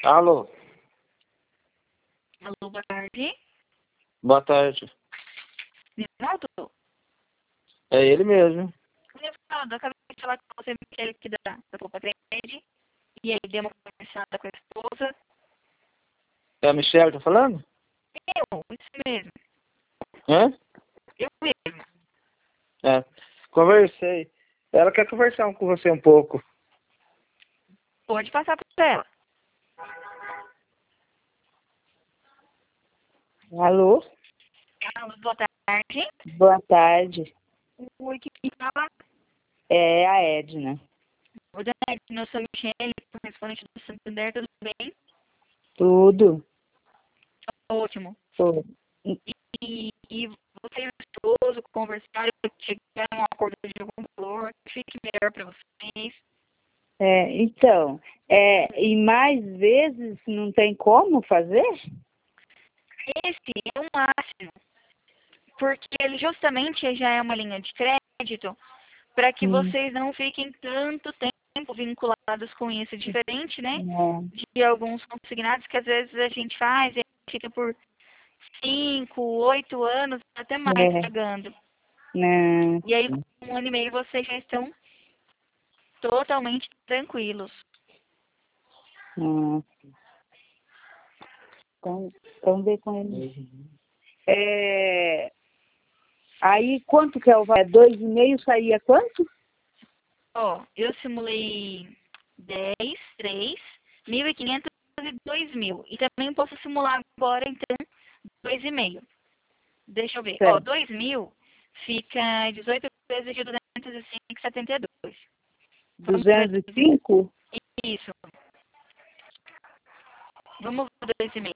Alô, Alô, boa tarde. boa tarde. Rinaldo? É ele mesmo. Rinaldo, eu acabei de falar com você, Michele, aqui da Copa Trade. E aí, deu uma conversada com a esposa. É a Michelle, tá falando? Isso mesmo. Hã? Eu mesmo. É. Conversei. Ela quer conversar com você um pouco. Pode passar para ela. Alô? Alô, boa tarde. Boa tarde. Oi, que fala? É a Edna. Oi, dona Edna, eu sou a Michele, correspondente do Santander, tudo bem? Tudo? Ótimo. Tudo. E você e o esposo conversaram, chegaram a um acordo de algum valor, que fique melhor para vocês. Então, e mais vezes não tem como fazer? Esse é o máximo, porque ele justamente já é uma linha de crédito para que vocês não fiquem tanto tempo vinculados com isso. Diferente, né, de alguns consignados que às vezes a gente faz e fica por 5, 8 anos, até mais pagando. Não. E aí, com 1 ano e meio, vocês já estão totalmente tranquilos. Não. Então vê com ele. Aí quanto que é o valor? 2,5 saía quanto? Ó, eu simulei 10, 3, 1.500 e 2.000. E também posso simular agora, então, 2,5. Deixa eu ver. Certo. Ó, 2.000 fica 18 vezes de 205,72. 205? Isso. Vamos ver 2,5.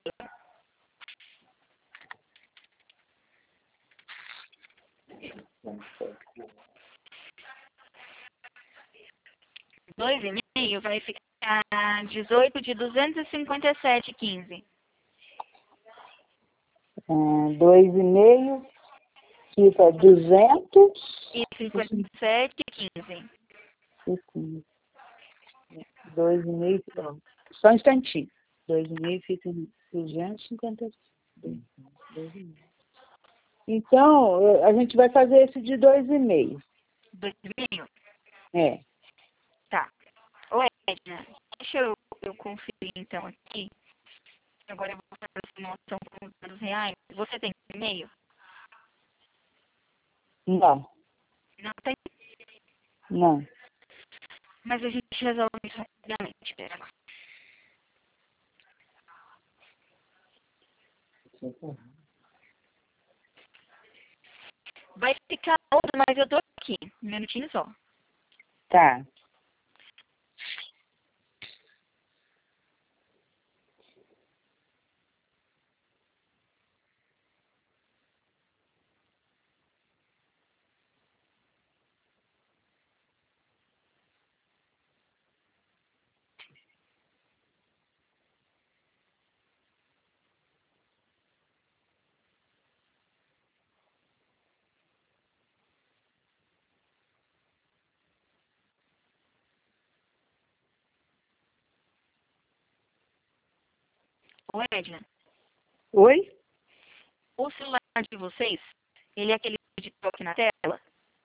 2,5 vai ficar 18 de 257,15. 2,5 fica 200. E 57,15. 2,5, ó, só um instantinho. 2,5 fica 250. Então, a gente vai fazer esse de 2,5. 2,5? É. Tá. Ô, Edna, deixa eu conferir então aqui. Agora eu vou fazer a simulação com os dados reais. Você tem e-mail? Não, Não tem? não. Mas a gente resolve isso rapidamente. Pera lá. Vai ficar outro, mas eu tô aqui. Um minutinho só. Tá. Ô, Edna, Oi? o celular de vocês, ele é aquele de toque na tela?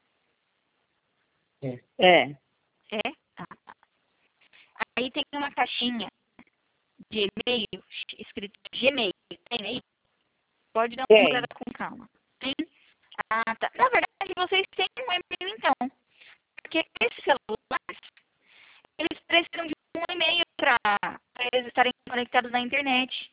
É. É? Ah, tá. Aí tem uma caixinha de e-mail escrito Gmail. Tem aí? Pode dar uma Tem. olhada com calma. Tem? Ah, tá. Na verdade, vocês têm um e-mail então. Porque esses celulares, eles precisam de um e-mail para eles estarem conectados na internet.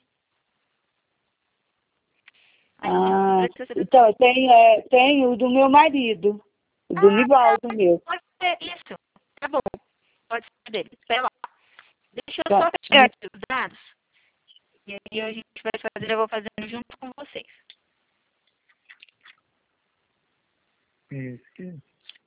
Aí não precisa ser do... Então, tem o do meu marido, o do Nivaldo meu. Pode ser isso. Tá bom. Pode ser dele. Espera lá. Deixa eu Tá. só pegar aqui os dados. E aí a gente vai fazer, eu vou fazendo junto com vocês. Isso.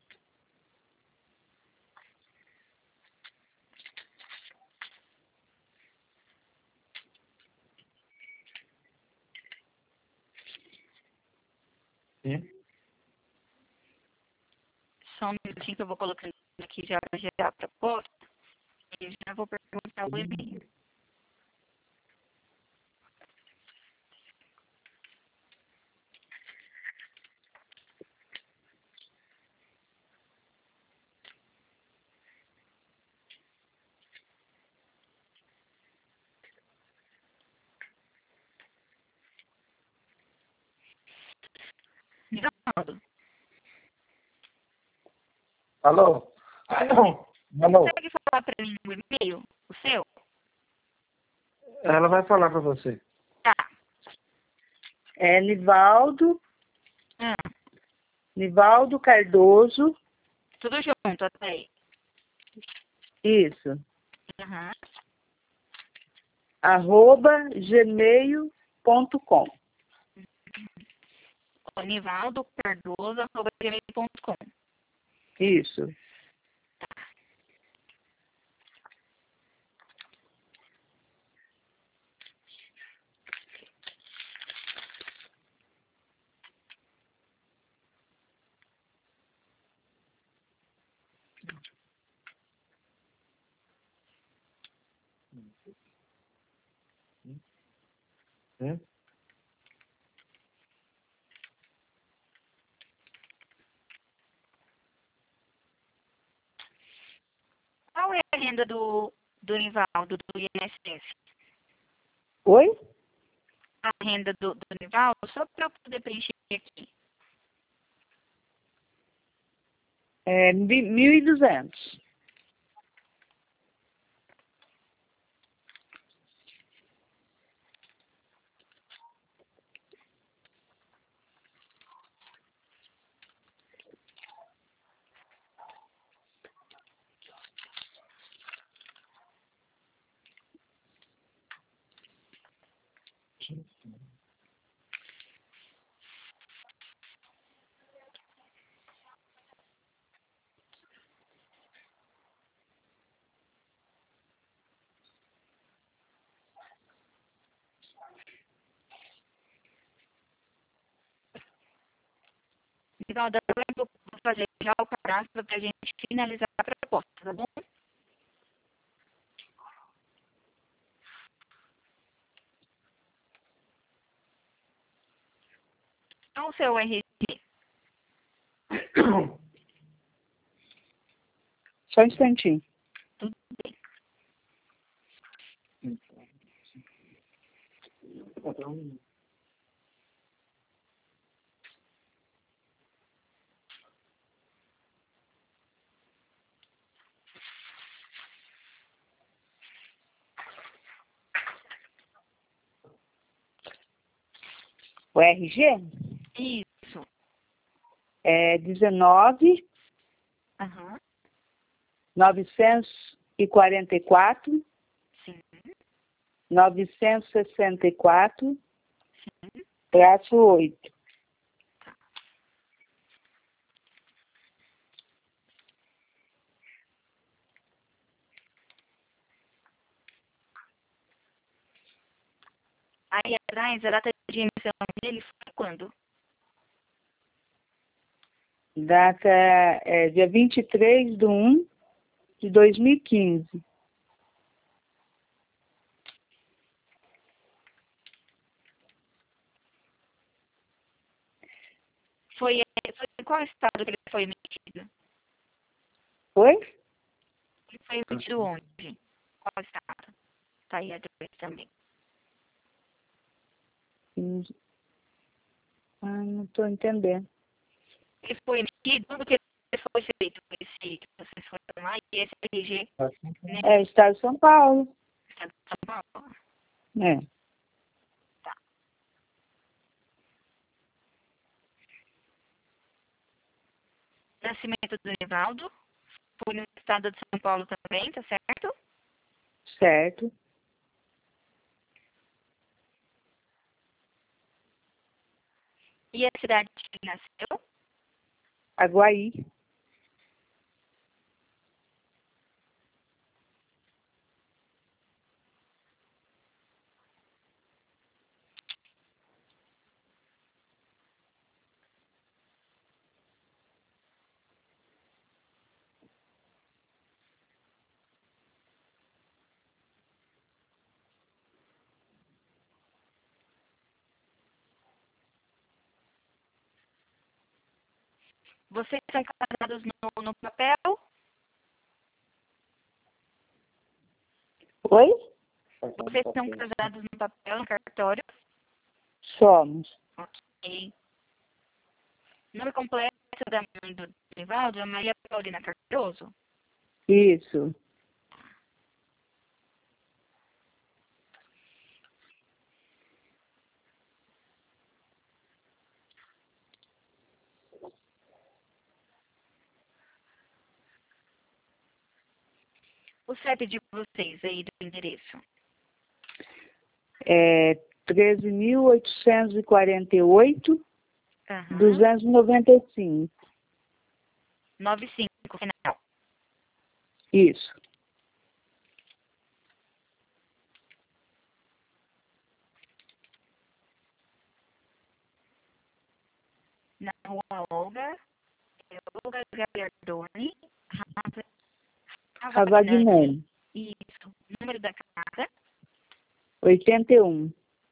Só um minutinho que eu vou colocando aqui já para gerar a proposta. E já vou perguntar o e-mail. Nivaldo? Alô? Alô? Consegue falar para mim o e-mail? O seu? Ela vai falar para você. Tá. É Nivaldo, Ah, Nivaldo Cardoso, tudo junto, até aí. isso, Aham. @gmail.com. nivaldocardoso@gmail.com. Isso. Hum? Qual é a renda do Nivaldo, do INSS? Oi? A renda do Nivaldo, só para eu poder preencher aqui. É 1.200. Nivaldo, agora eu vou fazer já o cadastro para a gente finalizar a proposta, tá bom? Então, o seu RG. Só um instantinho. Tudo bem. O RG Isso. é 19 Aham. 944 Sim. 964 Sim. traço 8. Aí atrás, a data de emissão dele foi quando? Data é dia 23/1/2015. Foi em qual estado que ele foi emitido? Oi? Ele foi emitido onde? Qual estado? Tá aí a atrás também. Não estou entendendo. Ele foi emitido, quando que ele foi feito esse que vocês foram lá, e esse RG, né? É Estado de São Paulo. Estado de São Paulo. É. Tá. Nascimento do Nivaldo, foi no estado de São Paulo também, tá certo? Certo. E a cidade que ele nasceu? Aguaí. Vocês são casados no papel? Oi? Vocês são casados no papel, no cartório? Somos. Ok. nome completo da mãe do Nivaldo é Maria Paulina Cardoso? Isso. O CEP de vocês aí do endereço? É 13.848, Aham. 295. 95, final. Isso. Na rua Olga, Olga Gagliardoni, Ravagnani. Isso. Número da casa? 81.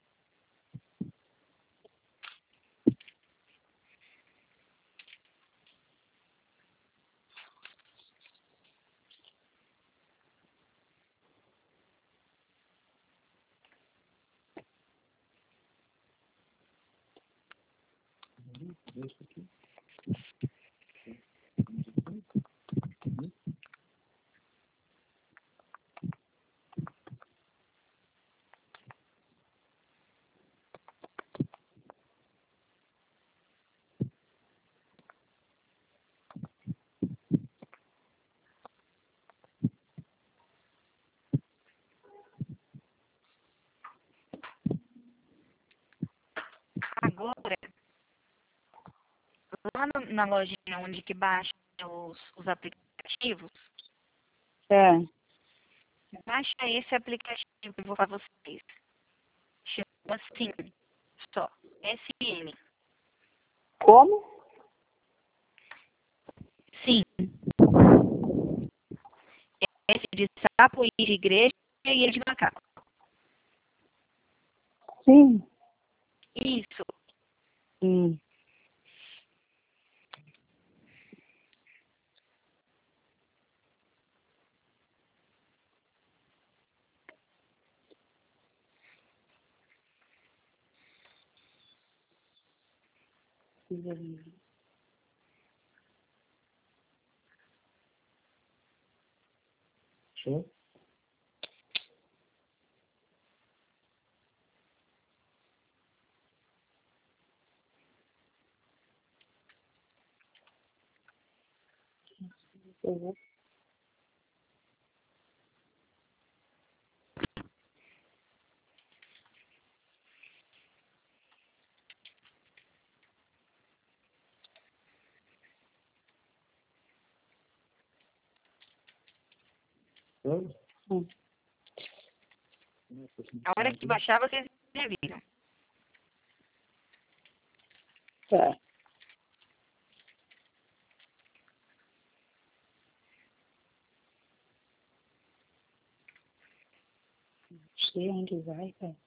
Agora, lá na lojinha onde que baixa os aplicativos, É. baixa esse aplicativo que eu vou para vocês. Chama assim, só, SM. Como? Sim. S de sapo, I de igreja e E de macaco. Sim. Isso. Hum. Show? Hum. A hora que baixar, vocês já viram. Tá. Não sei onde vai, cara.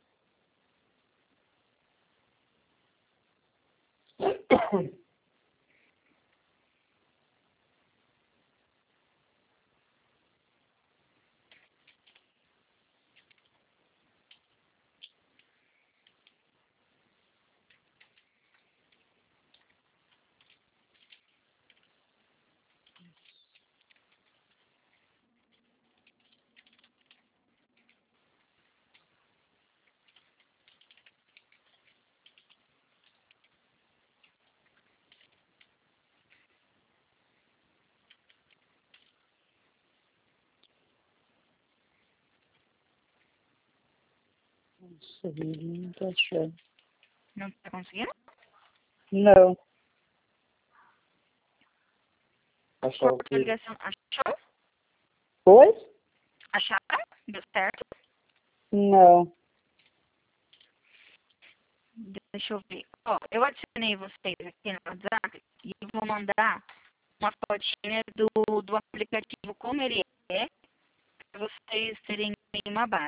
Nossa, ele não tá achando. Não tá conseguindo? Não. Achar o Cortou a quê? ligação. Achou? Pois? Acharam? Deu certo? Não. Deixa eu ver. Ó, eu adicionei vocês aqui no WhatsApp e vou mandar uma fotinha do aplicativo como ele é, para vocês terem uma base.